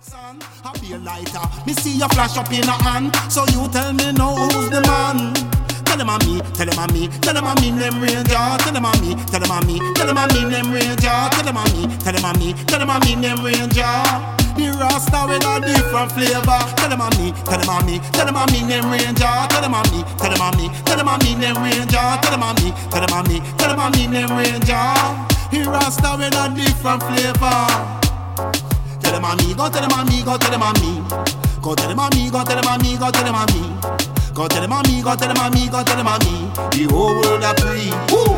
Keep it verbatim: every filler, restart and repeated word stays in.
Son, I be a lighter. Me see you flash up in a hand. So you tell me now who's the man. Tell them a me, tell them a me, tell them a me name Ranger. Tell them a me, tell them a me, tell them a me name Ranger. Tell them a me, tell them a me, tell them a me name Ranger. The Rasta with a different flavor. Tell them a me, tell them a me, tell them a me name Ranger. Tell them a me, tell them a me, tell them a me name Ranger. Tell them a me, tell them a me, tell them a me name Ranger. The Rasta with a different flavor. Tell them a me, go tell them a me, go tell them a me. Go tell them a me, go tell them a me, go tell them a me. Go tell them a me, go tell them a me, go tell them a me. The whole world a free. Woo!